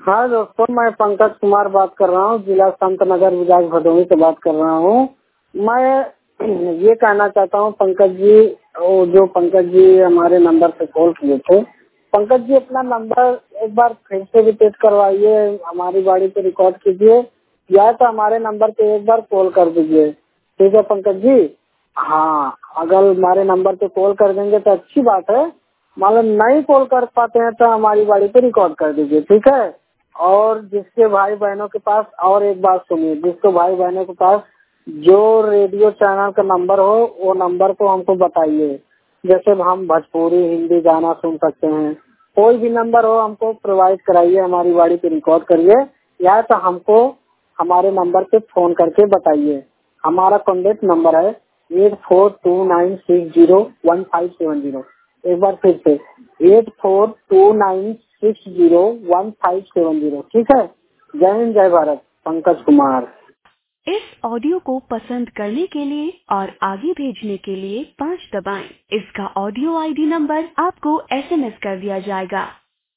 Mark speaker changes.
Speaker 1: हाँ दोस्तों, मैं पंकज कुमार बात कर रहा हूँ, जिला संत नगर विधायक भदोही से बात कर रहा हूँ। मैं ये कहना चाहता हूँ पंकज जी, जो पंकज जी हमारे नंबर पे कॉल किए थे, पंकज जी अपना नंबर एक बार फिर से रिपीट करवाइए, हमारी गाड़ी पे रिकॉर्ड कीजिए या तो हमारे नंबर पे एक बार कॉल कर दीजिए। ठीक है पंकज जी? हाँ, अगर हमारे नंबर पे कॉल कर देंगे तो अच्छी बात है, मतलब नहीं कॉल कर पाते हैं तो हमारी गाड़ी पे रिकॉर्ड कर दीजिए। ठीक है? और जिसके भाई बहनों के पास, और एक बात सुनिए, जिसके भाई बहनों के पास जो रेडियो चैनल का नंबर हो वो नंबर को हमको बताइए। जैसे हम भोजपुरी हिंदी गाना सुन सकते हैं, कोई भी नंबर हो हमको प्रोवाइड कराइए, हमारी गाड़ी पे रिकॉर्ड करिए या तो हमको हमारे नंबर पे फोन करके बताइए। हमारा कॉन्टेक्ट नंबर है 8429601570। एक बार फिर से 8429601570। ठीक है? जय हिंद, जय भारत। पंकज कुमार।
Speaker 2: इस ऑडियो को पसंद करने के लिए और आगे भेजने के लिए 5 दबाएं। इसका ऑडियो आईडी नंबर आपको SMS कर दिया जाएगा।